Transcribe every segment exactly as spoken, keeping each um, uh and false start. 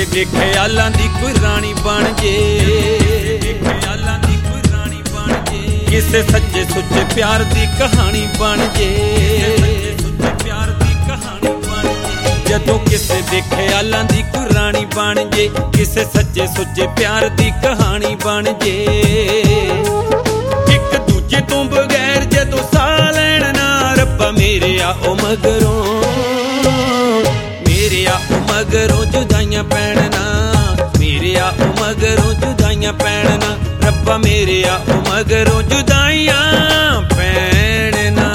ਕਿਸੇ ਦੇ ਖਿਆਲਾਂ ਦੀ ਕੋਈ ਰਾਣੀ ਬਣ ਜੇ, ਖਿਆਲਾਂ ਦੀ ਕੋਈ ਰਾਣੀ ਬਣ ਜੇ, ਕਿਸੇ ਸੱਚੇ ਸੁੱਚੇ ਪਿਆਰ ਦੀ ਕਹਾਣੀ ਬਣ ਜੇ, ਸੁੱਚੇ ਪਿਆਰ ਦੀ ਕਹਾਣੀ ਬਣ ਜੇ। ਜਦੋਂ ਕਿਸੇ ਦੇ ਖਿਆਲਾਂ ਦੀ ਕੋਈ ਰਾਣੀ ਬਣ ਜੇ, ਕਿਸੇ ਸੱਚੇ ਸੁੱਚੇ ਪਿਆਰ ਦੀ ਕਹਾਣੀ ਬਣ ਜੇ। ਇੱਕ ਦੂਜੇ ਤੋਂ ਬਗੈਰ ਜਦੋਂ ਸਾਹ ਲੈਣ ਨਾ, ਰੱਬਾ ਮੇਰੇ ਆ ਉਹ ਮਗਰੋਂ, ਮੇਰੇ ਆ ਉਹ ਮਗਰੋਂ ਜੁਦਾਈਆਂ ਪੈਣ ਨਾ, ਮੇਰੇ ਆ ਉਹ ਮਗਰੋਂ ਜੁਦਾਈਆਂ ਪੈਣ ਨਾ, ਰੱਬਾ ਮੇਰੇ ਆ ਉਹ ਮਗਰੋਂ ਜੁਦਾਈਆਂ ਪੈਣ ਨਾ।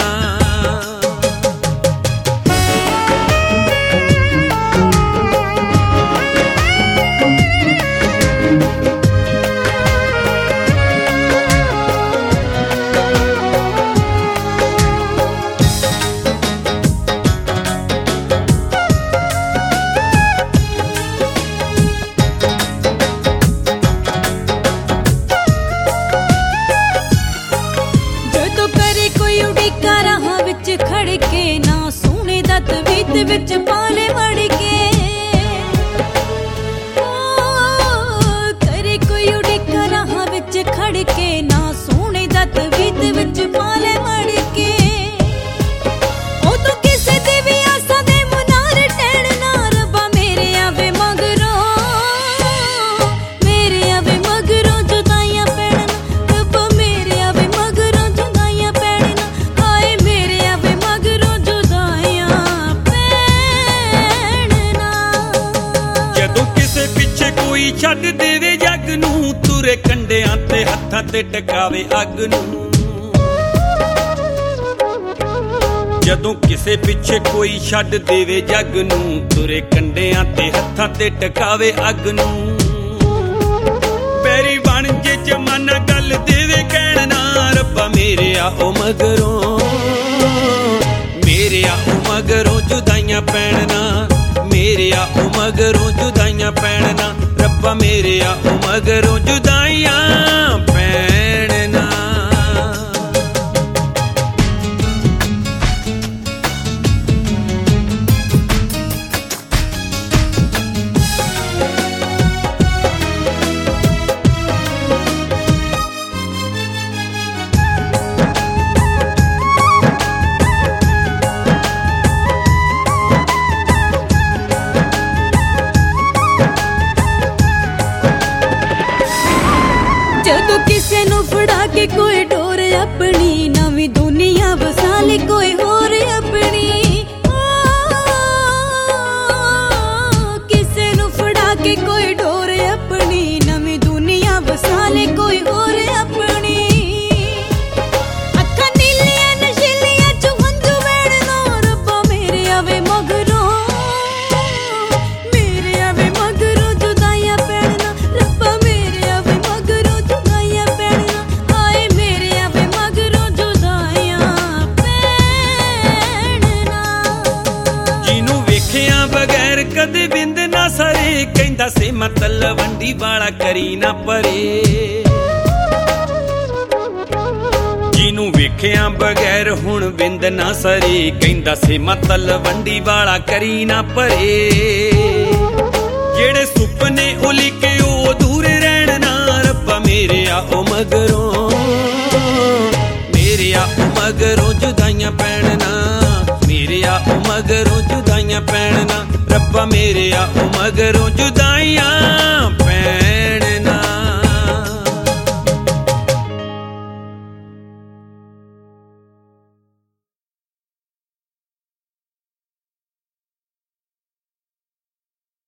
ਖੜ ਕੇ ਨਾ ਸੋਹਣੇ ਦਾ ਤਵੀਤ ਵਿੱਚ ਪਾਲੇ ਵੜ ਕੇ, ਕਰੇ ਕੋਈ ਉਡੀਕਾ ਰਾਹਾਂ ਵਿੱਚ ਖੜ ਕੇ ਨਾ ਸੋਹਣੇ ਦਾ ਤਵੀਤ ਵਿੱਚ ਪਾਲੇ ਵੜ ਕੇ। ਉਹ ਤੂੰ ਕਿਸੇ ਦੀ ਵੀ ਆਸਾਂ ਦੇ ਮੁਨਾਰ ਟਹਿਣ ਨਾ, ਰੱਬਾ ਮੇਰੇ ਆਵੇ ਮਗਰੋਂ, ਮੇਰੇ ਆਵੇ ਮਗਰੋਂ ਜੁਦਾਈਆਂ ਪੈਣ ਨਾ, ਰੱਬਾ ਮੇਰੇ ਆਵੇ ਮਗਰੋਂ ਜੁਦਾਈਆਂ ਪੈਣ ਨਾ, ਹਾਏ ਮੇਰੇ ਆਵੇ ਮਗਰੋਂ ਜੁਦਾਈਆਂ ਪੈਣ ਨਾ। ਜਦੋਂ ਕਿਸੇ ਪਿੱਛੇ ਕੋਈ ਛੱਡ ਦੇਵੇ ਜੱਗ ਨੂੰ, ਤੁਰੇ ਕੰਡਿਆਂ ਤੇ ਹੱਥਾਂ ਤੇ ਟਿਕਾਵੇ ਅੱਗ ਨੂੰ। ਜਦੋਂ ਕਿਸੇ ਪਿੱਛੇ ਕੋਈ ਛੱਡ ਦੇਵੇ ਜੱਗ ਨੂੰ, ਤੁਰੇ ਕੰਡਿਆਂ ਤੇ ਹੱਥਾਂ ਤੇ ਟਿਕਾਵੇ ਅੱਗ ਨੂੰ। ਪੈਰੀ ਬਣ ਜੇ ਜਮਾਨਾ ਗੱਲ ਦੇਵੇ ਕਹਿਣ ਨਾ, ਰੱਬਾ ਮੇਰੇ ਆ ਉਹ ਮਗਰੋਂ, ਮੇਰੇ ਆ ਉਹ ਮਗਰੋਂ ਜੁਦਾਈਆਂ ਪੈਣ ਨਾ, ਮੇਰੇ ਆ ਉਹ ਮਗਰੋਂ ਜੁਦਾਈਆਂ ਪੈਣ ਨਾ, ਰੱਬਾ ਮੇਰੇ ਆ ਉਹ ਮਗਰੋਂ ਜੁਦਾਈਆਂ ਪੈਣ ਨਾ। ਜਦੋਂ ਕਿਸੇ ਨੂੰ ਫੜਾ ਕੇ ਕੋਈ ਡੋਰ ਆਪਣੀ, ਨਵੀਂ ਦੁਨੀਆ ਵਸਾ ਲੈ ਕੋਈ ਹੋਰ ਆਪਣੀ। ਕਿਸੇ ਨੂੰ ਫੜਾ ਕੇ ਕੋਈ ਡੋਰ ਆਪਣੀ, ਨਵੀਂ ਦੁਨੀਆ ਵਸਾ ਲੈ ਕੋਈ ਹੋਰ ਆਪਣੀ। ਅੱਖਾਂ ਨੀਲੀਆਂ ਨਸ਼ੀਲੀਆਂ ਚ ਹੰਝੂ ਵਹਿਣ ਨਾ, ਰੱਬਾ ਮੇਰੇ ਆਵੇ ਮਗਰੋਂ, ਮੇਰੇ ਆਵੇ ਮਗਰੋਂ ਜੁਦਾਈਆਂ ਪੈਣ ਨਾ, ਰੱਬਾ ਮੇਰੇ ਆਵੇ ਮਗਰੋਂ ਜੁਦਾਈਆਂ ਪੈਣ ਨਾ, ਹਾਏ ਮੇਰੇ ਆਵੇ ਮਗਰੋਂ ਜੁਦਾਈਆਂ ਪੈਣ ਨਾ। ਜਿਹਨੂੰ ਵੇਖਿਆ ਬਗੈਰ ਕਦੇ ਬਿੰਦ ਨਾ ਸਰੇ, ਕਹਿੰਦਾ ਸੀ ਮੈਂ ਤਲਵੰਡੀ ਵਾਲਾ ਕਰੀ ਨਾ ਪਰੇ। ਜਿਹਨੂੰ ਵੇਖਿਆ ਬਗੈਰ ਹੁਣ ਬਿੰਦ ਨਾ ਸਰੇ, ਕਹਿੰਦਾ ਸੀ ਮੈਂ ਤਲਵੰਡੀ ਵਾਲਾ ਕਰੀ ਨਾ ਪਰੇ। ਜਿਹੜੇ ਸੁਪਨੇ ਉਲੀਕੇ ਉਹ ਅਧੂਰੇ ਰਹਿਣ ਨਾ, ਰੱਬਾ ਮੇਰੇ ਆ ਉਹ ਮਗਰੋਂ, ਮੇਰੇ ਆ ਉਹ ਮਗਰੋਂ ਜੁਦਾਈਆਂ ਪੈਣ ਨਾ, ਮੇਰੇ ਆ ਉਹ ਮਗਰੋਂ ਜੁਦਾਈਆਂ ਪੈਣ ਨਾ, ਰੱਬਾ ਮੇਰੇ ਆ ਉਹ ਮਗਰੋਂ ਜੁਦਾਈਆਂ ਪੈਣ